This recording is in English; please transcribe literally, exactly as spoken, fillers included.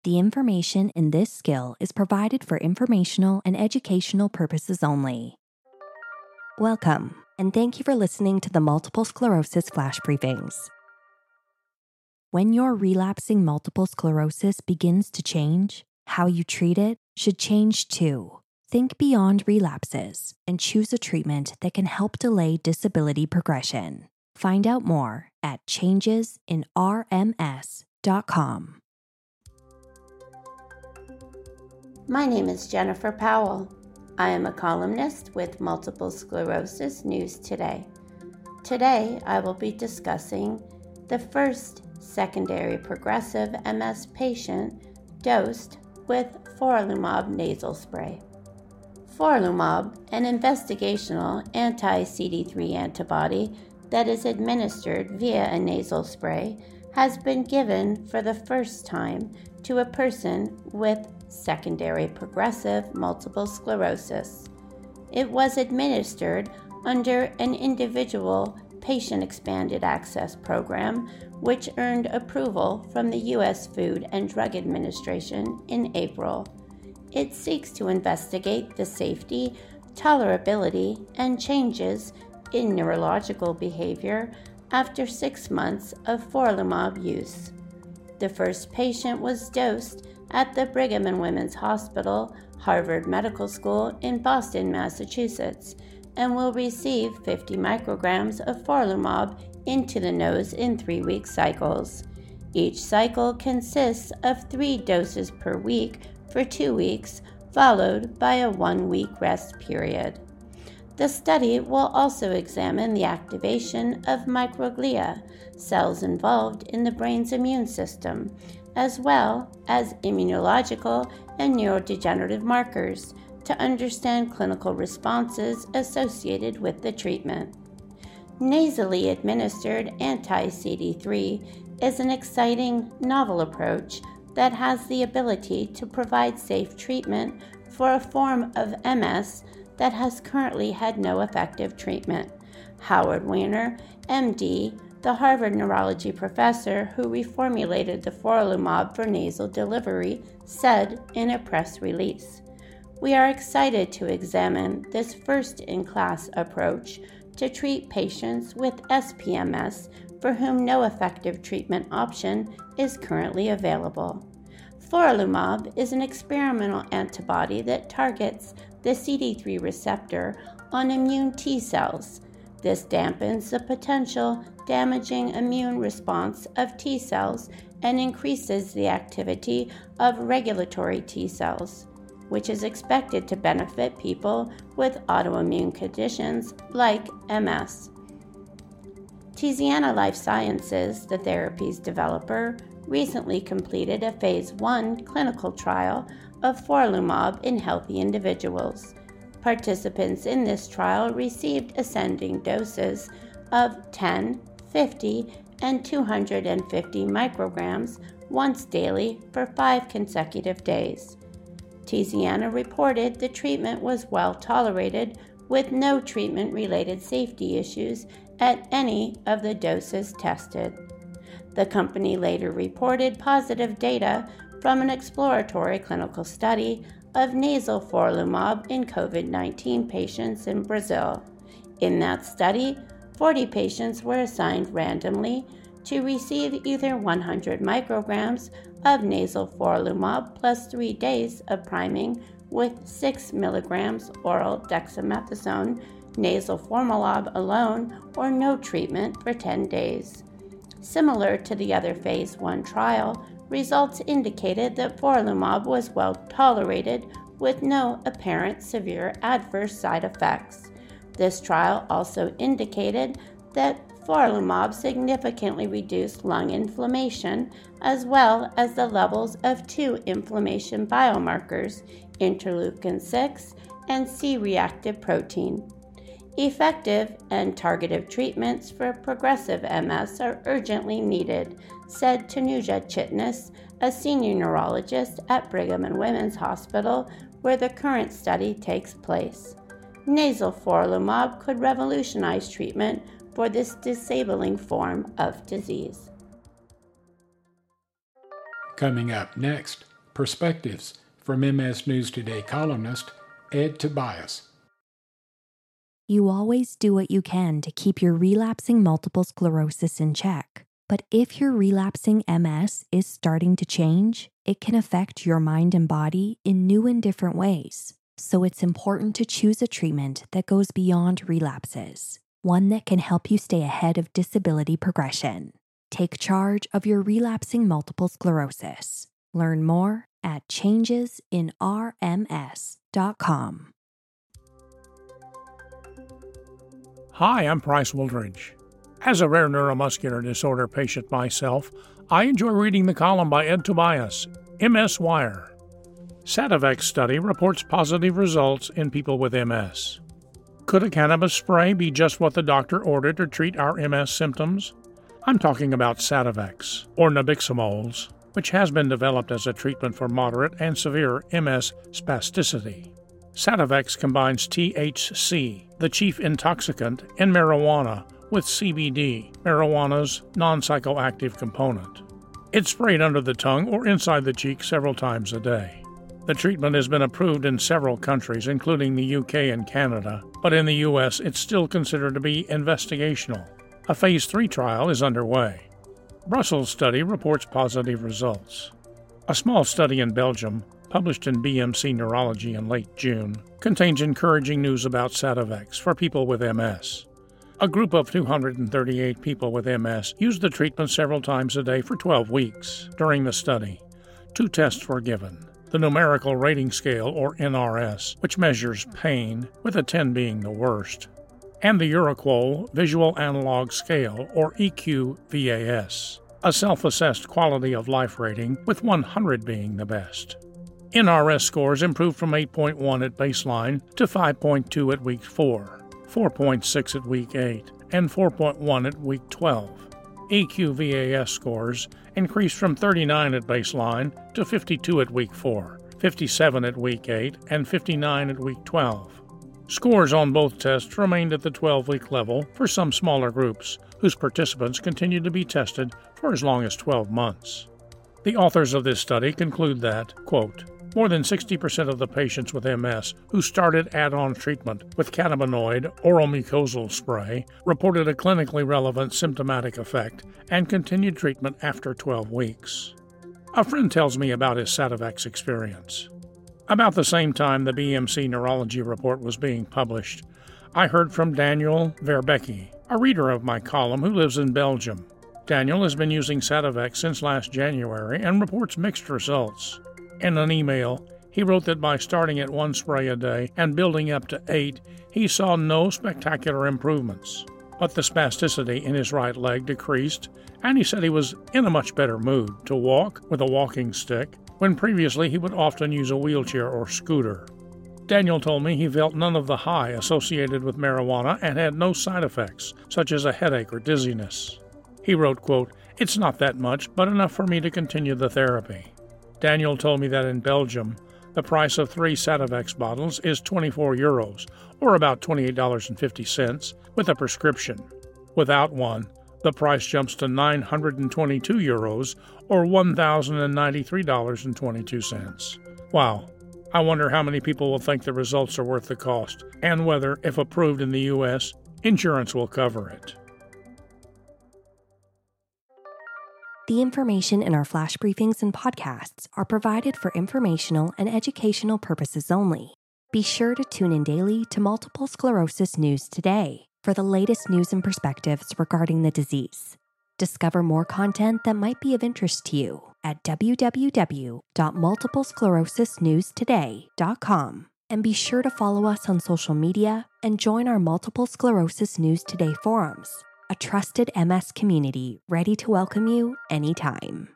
The information in this skill is provided for informational and educational purposes only. Welcome, and thank you for listening to the Multiple Sclerosis Flash Briefings. When your relapsing multiple sclerosis begins to change, how you treat it should change too. Think beyond relapses and choose a treatment that can help delay disability progression. Find out more at changes in R M S dot com. My name is Jennifer Powell. I am a columnist with Multiple Sclerosis News Today. Today, I will be discussing the first secondary progressive M S patient dosed with forlimumab nasal spray. Forlimumab, an investigational anti-C D three antibody that is administered via a nasal spray, has been given for the first time to a person with secondary progressive multiple sclerosis. It was administered under an individual patient expanded access program, which earned approval from the U S Food and Drug Administration in April. It seeks to investigate the safety, tolerability, and changes in neurological behavior after six months of forlimumab use. The first patient was dosed at the Brigham and Women's Hospital, Harvard Medical School in Boston, Massachusetts, and will receive fifty micrograms of forlimumab into the nose in three-week cycles. Each cycle consists of three doses per week for two weeks, followed by a one-week rest period. The study will also examine the activation of microglia, cells involved in the brain's immune system, as well as immunological and neurodegenerative markers to understand clinical responses associated with the treatment. Nasally administered anti-C D three is an exciting, novel approach that has the ability to provide safe treatment for a form of M S that has currently had no effective treatment. Howard Weiner, M D, the Harvard neurology professor who reformulated the forlimumab for nasal delivery, said in a press release, "We are excited to examine this first-in-class approach to treat patients with S P M S for whom no effective treatment option is currently available." Forlimumab is an experimental antibody that targets the C D three receptor on immune T cells. This dampens the potential damaging immune response of T cells and increases the activity of regulatory T cells, which is expected to benefit people with autoimmune conditions like M S. Tiziana Life Sciences, the therapy's developer, recently completed a phase one clinical trial of forlimumab in healthy individuals. Participants in this trial received ascending doses of ten, fifty, and two hundred fifty micrograms once daily for five consecutive days. Tiziana reported the treatment was well tolerated with no treatment-related safety issues at any of the doses tested. The company later reported positive data from an exploratory clinical study of nasal forlimumab in COVID nineteen patients in Brazil. In that study, forty patients were assigned randomly to receive either one hundred micrograms of nasal forlimumab plus three days of priming with six milligrams oral dexamethasone nasal forlimumab alone or no treatment for ten days. Similar to the other phase one trial, results indicated that forlimumab was well tolerated with no apparent severe adverse side effects. This trial also indicated that forlimumab significantly reduced lung inflammation as well as the levels of two inflammation biomarkers, interleukin six and C-reactive protein. Effective and targeted treatments for progressive M S are urgently needed, said Tanuja Chitnis, a senior neurologist at Brigham and Women's Hospital, where the current study takes place. Nasal forlimumab could revolutionize treatment for this disabling form of disease. Coming up next, Perspectives from M S News Today columnist Ed Tobias. You always do what you can to keep your relapsing multiple sclerosis in check. But if your relapsing M S is starting to change, it can affect your mind and body in new and different ways. So it's important to choose a treatment that goes beyond relapses, one that can help you stay ahead of disability progression. Take charge of your relapsing multiple sclerosis. Learn more at changes in R M S dot com. Hi, I'm Price Wooldridge. As a rare neuromuscular disorder patient myself, I enjoy reading the column by Ed Tobias, M S Wire. Sativex study reports positive results in people with M S. Could a cannabis spray be just what the doctor ordered to treat our M S symptoms? I'm talking about Sativex, or nabiximols, which has been developed as a treatment for moderate and severe M S spasticity. Sativex combines T H C, the chief intoxicant in marijuana, with C B D, marijuana's non-psychoactive component. It's sprayed under the tongue or inside the cheek several times a day. The treatment has been approved in several countries, including the U K and Canada, but in the U S it's still considered to be investigational. A phase three trial is underway. Brussels study reports positive results. A small study in Belgium, published in B M C Neurology in late June, contains encouraging news about Sativex for people with M S. A group of two hundred thirty-eight people with M S used the treatment several times a day for twelve weeks. During the study, two tests were given: the Numerical Rating Scale, or N R S, which measures pain, with a ten being the worst, and the Euroquol Visual Analog Scale, or E Q V A S, a self-assessed quality of life rating, with one hundred being the best. N R S scores improved from eight point one at baseline to five point two at week four, four point six at week eight, and four point one at week twelve. E Q V A S scores increased from thirty-nine at baseline to fifty-two at week four, fifty-seven at week eight, and fifty-nine at week twelve. Scores on both tests remained at the twelve-week level for some smaller groups, whose participants continued to be tested for as long as twelve months. The authors of this study conclude that, quote, more than sixty percent of the patients with M S who started add-on treatment with cannabinoid oral mucosal spray reported a clinically relevant symptomatic effect and continued treatment after twelve weeks. A friend tells me about his Sativex experience. About the same time the B M C Neurology report was being published, I heard from Daniel Verbecki, a reader of my column who lives in Belgium. Daniel has been using Sativex since last January and reports mixed results. In an email, he wrote that by starting at one spray a day and building up to eight, he saw no spectacular improvements. But the spasticity in his right leg decreased, and he said he was in a much better mood to walk with a walking stick, when previously he would often use a wheelchair or scooter. Daniel told me he felt none of the high associated with marijuana and had no side effects, such as a headache or dizziness. He wrote, quote, "It's not that much, but enough for me to continue the therapy." Daniel told me that in Belgium, the price of three Sativex bottles is twenty-four euros, or about twenty-eight dollars and fifty cents, with a prescription. Without one, the price jumps to nine hundred twenty-two euros, or one thousand ninety-three dollars and twenty-two cents. Wow, I wonder how many people will think the results are worth the cost, and whether, if approved in the U S, insurance will cover it. The information in our flash briefings and podcasts are provided for informational and educational purposes only. Be sure to tune in daily to Multiple Sclerosis News Today for the latest news and perspectives regarding the disease. Discover more content that might be of interest to you at w w w dot multiple sclerosis news today dot com. And be sure to follow us on social media and join our Multiple Sclerosis News Today forums, a trusted M S community ready to welcome you anytime.